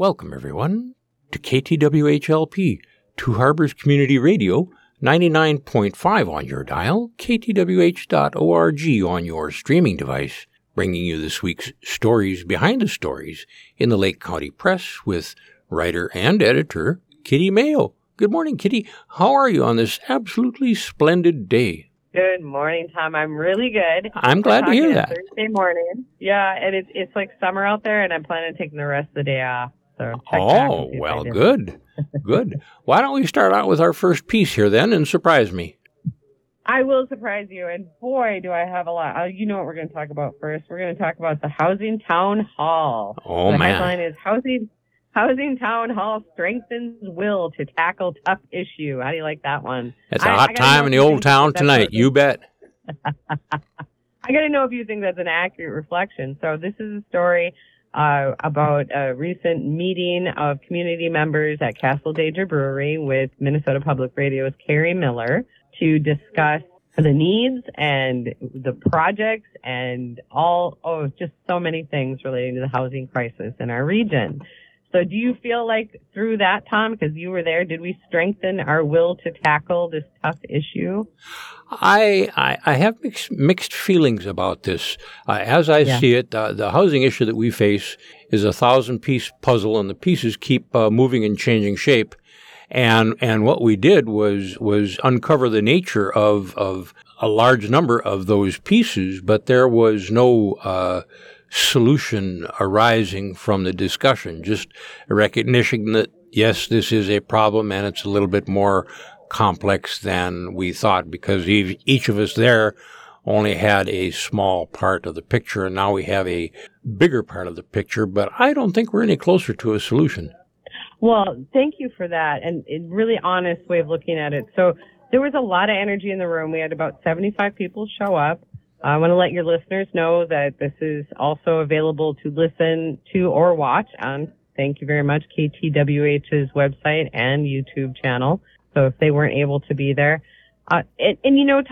Welcome, everyone, to KTWHLP, Two Harbors Community Radio, 99.5 on your dial, ktwh.org on your streaming device, bringing you this week's stories behind the stories in the Lake County Press with writer and editor Kitty Mayo. Good morning, Kitty. How are you on this absolutely splendid day? Good morning, Tom. I'm really good. I'm glad to hear that. Thursday morning. Yeah, and it's like summer out there, and I'm planning on taking the rest of the day off. So well, good. Good. Why don't we start out with our first piece here then and surprise me? I will surprise you, and boy, do I have a lot. You know what we're going to talk about first. We're going to talk about the Housing Town Hall. Oh, the man. The headline is Housing Town Hall Strengthens Will to Tackle Tough Issue. How do you like that one? It's a hot time in the old town tonight. You bet. I got to know if you think that's an accurate reflection. So this is a story about a recent meeting of community members at Castle Danger Brewery with Minnesota Public Radio's Carrie Miller to discuss the needs and the projects and just so many things relating to the housing crisis in our region. So do you feel like through that, Tom, because you were there, did we strengthen our will to tackle this tough issue? I have mixed feelings about this. As I see it, the housing issue that we face is a 1,000-piece puzzle, and the pieces keep moving and changing shape. And what we did was uncover the nature of a large number of those pieces, but there was no solution arising from the discussion, just a recognition that, yes, this is a problem and it's a little bit more complex than we thought because each of us there only had a small part of the picture, and now we have a bigger part of the picture, but I don't think we're any closer to a solution. Well, thank you for that, and a really honest way of looking at it. So there was a lot of energy in the room. We had about 75 people show up. I want to let your listeners know that this is also available to listen to or watch on, thank you very much, KTWH's website and YouTube channel. So if they weren't able to be there. And you know,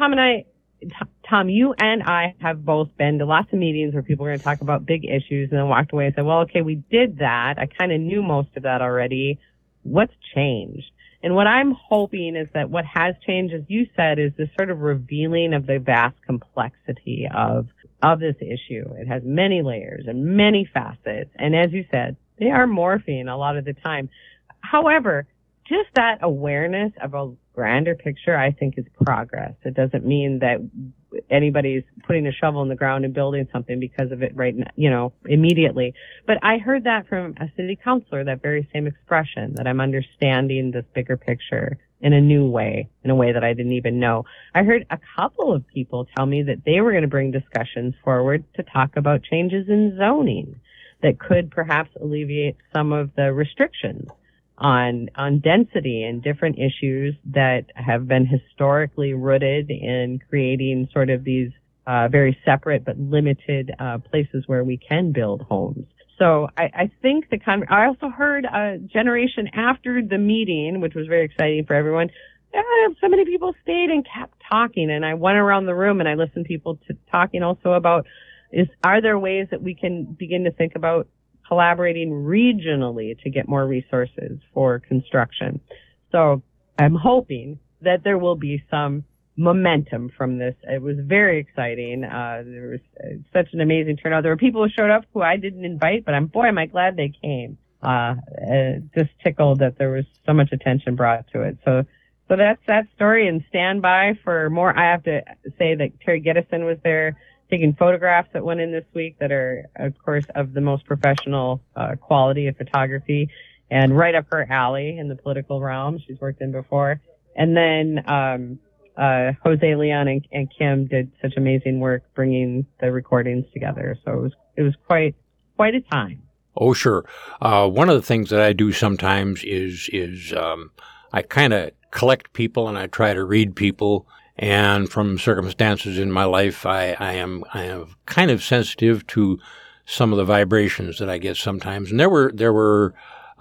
Tom, you and I have both been to lots of meetings where people are going to talk about big issues and then walked away and said, well, okay, we did that. I kind of knew most of that already. What's changed? And what I'm hoping is that what has changed, as you said, is this sort of revealing of the vast complexity of this issue. It has many layers and many facets. And as you said, they are morphing a lot of the time. However, just that awareness of a grander picture, I think, is progress. It doesn't mean that anybody's putting a shovel in the ground and building something because of it right now, immediately. But I heard that from a city councilor, that very same expression, that I'm understanding this bigger picture in a new way, in a way that I didn't even know. I heard a couple of people tell me that they were going to bring discussions forward to talk about changes in zoning that could perhaps alleviate some of the restrictions on density and different issues that have been historically rooted in creating sort of these very separate but limited places where we can build homes. So I think I also heard a generation after the meeting, which was very exciting for everyone. So many people stayed and kept talking, and I went around the room and I listened to people talking also about are there ways that we can begin to think about collaborating regionally to get more resources for construction. So I'm hoping that there will be some momentum from this. It was very exciting. There was such an amazing turnout. There were people who showed up who I didn't invite, but am I glad they came. Just tickled that there was so much attention brought to it. So that's that story, and stand by for more. I have to say that Terry Gettison was there taking photographs that went in this week that are, of course, of the most professional quality of photography and right up her alley in the political realm. She's worked in before. And then Jose Leon and Kim did such amazing work bringing the recordings together. So it was quite a time. Oh, sure. One of the things that I do sometimes is I kind of collect people and I try to read people. And from circumstances in my life, I am kind of sensitive to some of the vibrations that I get sometimes. And there were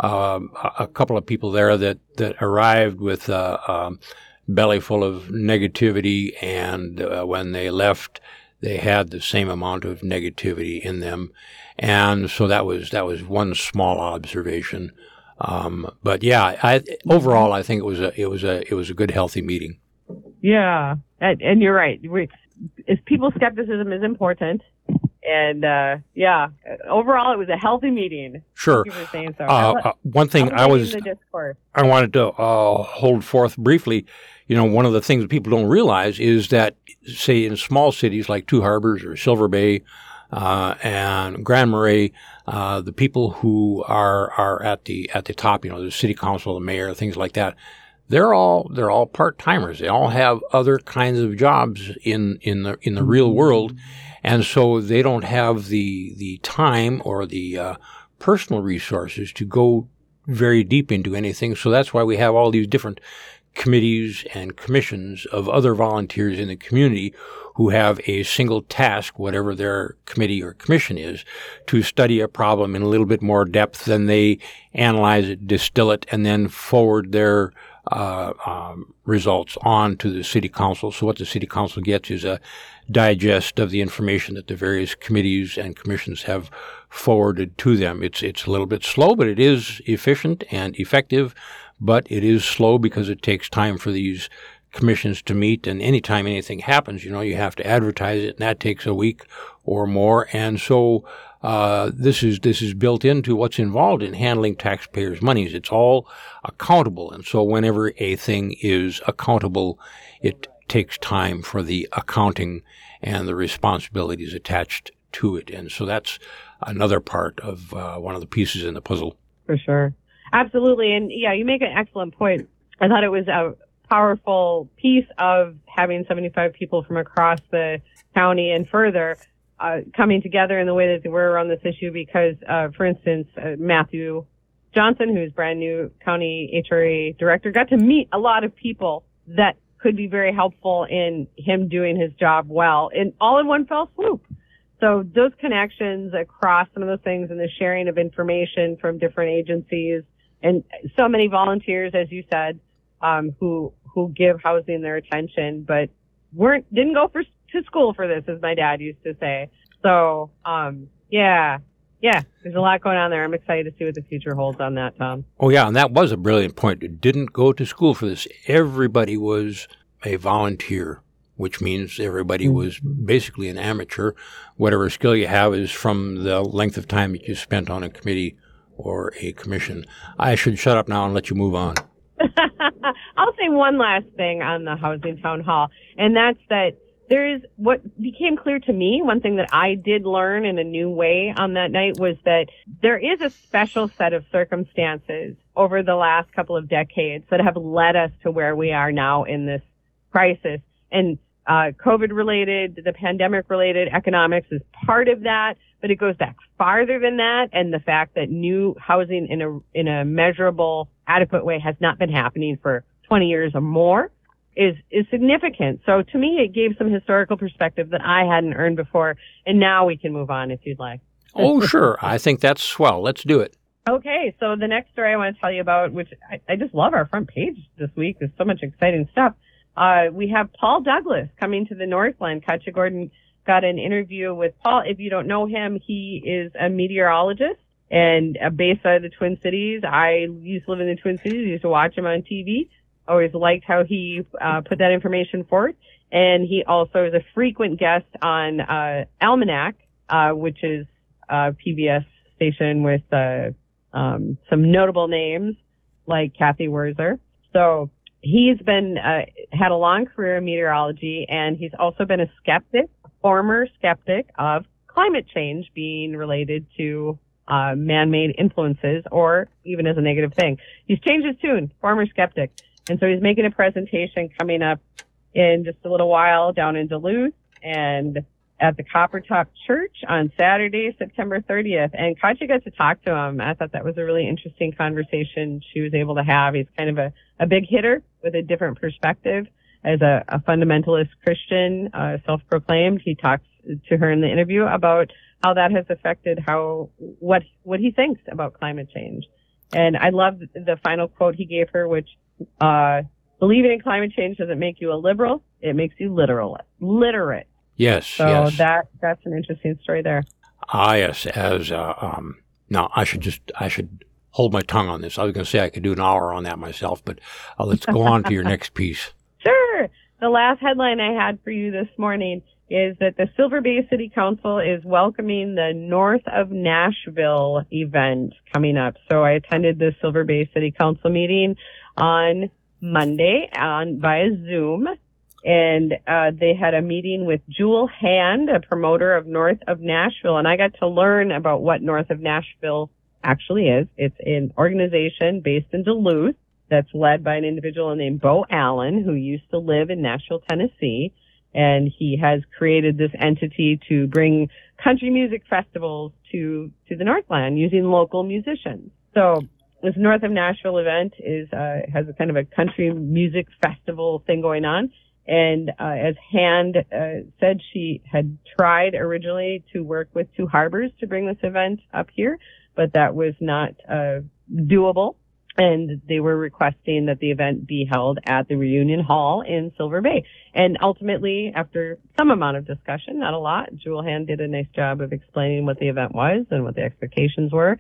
a couple of people there that arrived with a belly full of negativity, and when they left, they had the same amount of negativity in them. And so that was one small observation. But yeah, overall, I think it was a good, healthy meeting. Yeah, and you're right. People's skepticism is important. And, overall, it was a healthy meeting. Sure. Thank you for saying so. One thing I wanted to hold forth briefly, one of the things that people don't realize is that, say, in small cities like Two Harbors or Silver Bay and Grand Marais, the people who are at the top, the city council, the mayor, things like that, they're all part-timers. They all have other kinds of jobs in the real world. And so they don't have the time or the personal resources to go very deep into anything. So that's why we have all these different committees and commissions of other volunteers in the community who have a single task, whatever their committee or commission is, to study a problem in a little bit more depth. Then they analyze it, distill it, and then forward their results on to the city council. So what the city council gets is a digest of the information that the various committees and commissions have forwarded to them. It's a little bit slow, but it is efficient and effective. But it is slow because it takes time for these commissions to meet. And anytime anything happens, you have to advertise it, and that takes a week or more. And so this is built into what's involved in handling taxpayers' monies. It's all accountable. And so whenever a thing is accountable, it takes time for the accounting and the responsibilities attached to it. And so that's another part of one of the pieces in the puzzle. For sure. Absolutely. And yeah, you make an excellent point. I thought it was a powerful piece of having 75 people from across the county and further coming together in the way that they were around this issue because, for instance, Matthew Johnson, who's brand new county HRA director, got to meet a lot of people that could be very helpful in him doing his job well, and all in one fell swoop. So those connections across some of those things and the sharing of information from different agencies and so many volunteers, as you said, who give housing their attention, but didn't go to school for this, as my dad used to say. So, yeah, there's a lot going on there. I'm excited to see what the future holds on that, Tom. Oh, yeah, and that was a brilliant point. It didn't go to school for this. Everybody was a volunteer, which means everybody was basically an amateur. Whatever skill you have is from the length of time that you spent on a committee or a commission. I should shut up now and let you move on. I'll say one last thing on the Housing Town Hall, and that's that there is what became clear to me. One thing that I did learn in a new way on that night was that there is a special set of circumstances over the last couple of decades that have led us to where we are now in this crisis. And COVID-related, the pandemic-related economics is part of that, but it goes back farther than that. And the fact that new housing in a measurable, adequate way has not been happening for 20 years or more is significant. So to me, it gave some historical perspective that I hadn't earned before. And now we can move on if you'd like. Oh, sure. I think that's swell. Let's do it. Okay. So the next story I want to tell you about, which I just love our front page this week. There's so much exciting stuff. We have Paul Douglas coming to the Northland. Katja Gordon got an interview with Paul. If you don't know him, he is a meteorologist and based out of the Twin Cities. I used to live in the Twin Cities. I used to watch him on TV. Always liked how he put that information forth. And he also is a frequent guest on Almanac, which is a PBS station with some notable names like Kathy Wurzer. So he's been had a long career in meteorology, and he's also been a former skeptic of climate change being related to man-made influences or even as a negative thing. He's changed his tune, former skeptic. And so he's making a presentation coming up in just a little while down in Duluth and at the Coppertop Church on Saturday, September 30th. And Katja got to talk to him. I thought that was a really interesting conversation she was able to have. He's kind of a big hitter with a different perspective. As a fundamentalist Christian, self-proclaimed, he talks to her in the interview about how that has affected what he thinks about climate change. And I love the final quote he gave her, which, believing in climate change doesn't make you a liberal. It makes you literate. Yes, So yes. that's an interesting story there. Yes. Now I should hold my tongue on this. I was going to say I could do an hour on that myself, but let's go on to your next piece. Sure. The last headline I had for you this morning is that the Silver Bay City Council is welcoming the North of Nashville event coming up. So I attended the Silver Bay City Council meeting on Monday via Zoom, and they had a meeting with Jewel Hand, a promoter of North of Nashville, and I got to learn about what North of Nashville actually is. It's an organization based in Duluth that's led by an individual named Bo Allen, who used to live in Nashville, Tennessee. And he has created this entity to bring country music festivals to the Northland using local musicians. So this North of Nashville event has a kind of a country music festival thing going on. And as Hand said, she had tried originally to work with Two Harbors to bring this event up here, but that was not doable. And they were requesting that the event be held at the Reunion Hall in Silver Bay. And ultimately, after some amount of discussion, not a lot, Jewel Hand did a nice job of explaining what the event was and what the expectations were.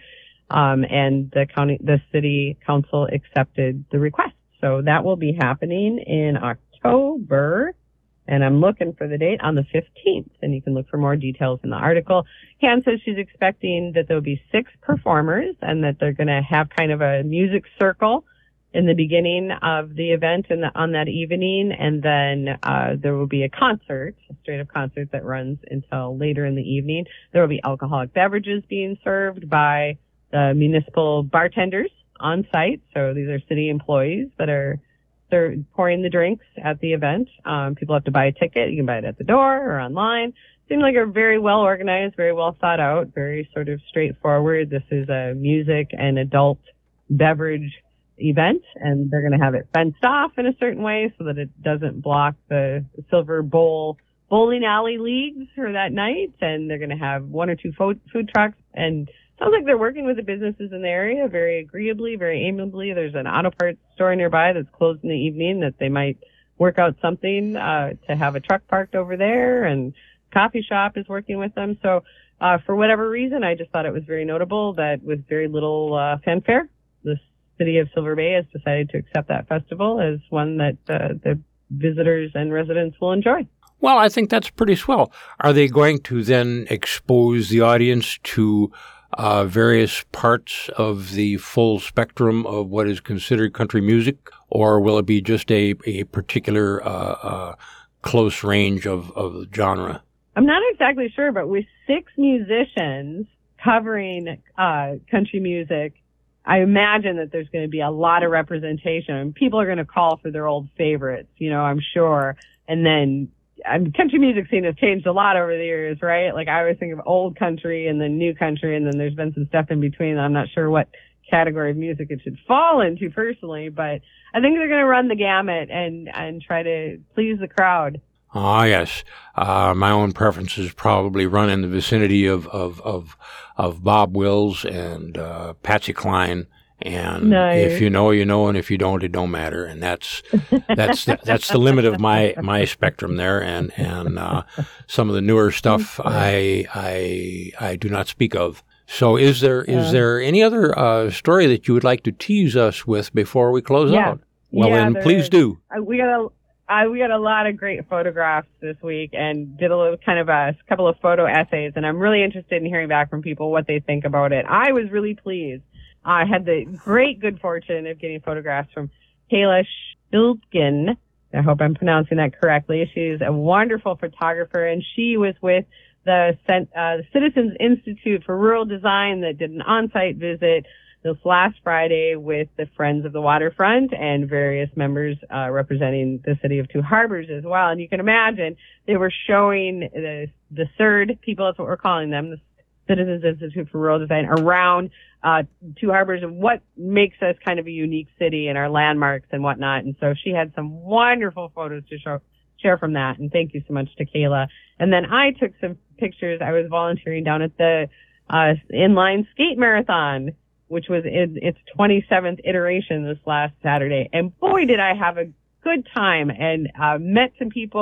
And the city council accepted the request. So that will be happening in October. And I'm looking for the date on the 15th, and you can look for more details in the article. Han says she's expecting that there'll be 6 performers and that they're going to have kind of a music circle in the beginning of the event on that evening. And then there will be a concert, a straight-up concert that runs until later in the evening. There will be alcoholic beverages being served by the municipal bartenders on site. So these are city employees that they're pouring the drinks at the event. People have to buy a ticket. You can buy it at the door or online. Seemed like a very well organized, very well thought out, very sort of straightforward. This is a music and adult beverage event, and they're going to have it fenced off in a certain way so that it doesn't block the Silver Bowl bowling alley leagues for that night. And they're going to have 1 or 2 food trucks, and sounds like they're working with the businesses in the area very agreeably, very amiably. There's an auto parts store nearby that's closed in the evening that they might work out something to have a truck parked over there, and coffee shop is working with them. So for whatever reason, I just thought it was very notable that with very little fanfare, the city of Silver Bay has decided to accept that festival as one that the visitors and residents will enjoy. Well, I think that's pretty swell. Are they going to then expose the audience to various parts of the full spectrum of what is considered country music, or will it be just a particular close range of genre? I'm not exactly sure, but with 6 musicians covering country music, I imagine that there's going to be a lot of representation. People are going to call for their old favorites, I'm sure. And then country music scene has changed a lot over the years, right? Like I always think of old country and then new country, and then there's been some stuff in between. I'm not sure what category of music it should fall into personally, but I think they're going to run the gamut and try to please the crowd. Ah, yes. My own preferences probably run in the vicinity of Bob Wills and Patsy Cline. And nice. If you know, you know, and if you don't, it don't matter. And that's the limit of my spectrum there. And some of the newer stuff I do not speak of. So is there any other story that you would like to tease us with before we close out? Well, then please do. We got a lot of great photographs this week and did a couple of photo essays, and I'm really interested in hearing back from people what they think about it. I was really pleased. I had the great good fortune of getting photographs from Kayla Schildgen. I hope I'm pronouncing that correctly. She's a wonderful photographer, and she was with the Citizens Institute for Rural Design that did an on-site visit this last Friday with the Friends of the Waterfront and various members representing the city of Two Harbors as well. And you can imagine they were showing the CIRD people, that's what we're calling them, the Citizens Institute for Rural Design, around Two Harbors and what makes us kind of a unique city and our landmarks and whatnot. And so she had some wonderful photos to share from that. And thank you so much to Kayla. And then I took some pictures. I was volunteering down at the inline skate marathon, which was in its 27th iteration this last Saturday. And boy, did I have a good time and met some people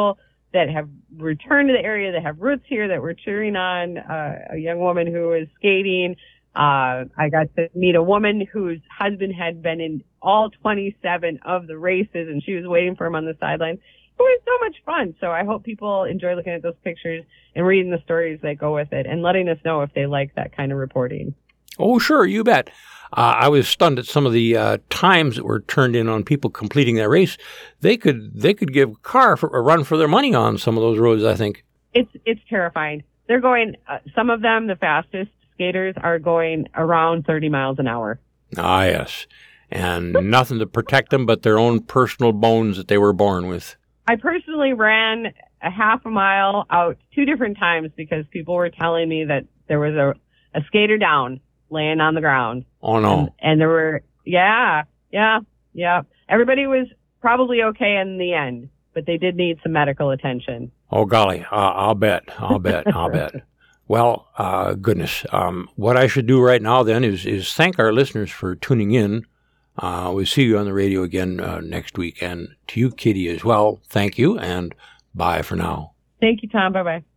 that have returned to the area, that have roots here, that were cheering on a young woman who was skating. I got to meet a woman whose husband had been in all 27 of the races, and she was waiting for him on the sidelines. It was so much fun. So I hope people enjoy looking at those pictures and reading the stories that go with it and letting us know if they like that kind of reporting. Oh, sure, you bet. I was stunned at some of the times that were turned in on people completing that race. They could give a car a run for their money on some of those roads, I think. It's terrifying. They're going, some of them, the fastest skaters, are going around 30 miles an hour. Ah, yes. And nothing to protect them but their own personal bones that they were born with. I personally ran a half a mile out 2 different times because people were telling me that there was a skater down, laying on the ground. Oh, no. And there were, yeah. Everybody was probably okay in the end, but they did need some medical attention. Oh, golly. I'll bet. Well, goodness. What I should do right now then is thank our listeners for tuning in. We'll see you on the radio again next week. And to you, Katie, as well, thank you, and bye for now. Thank you, Tom. Bye-bye.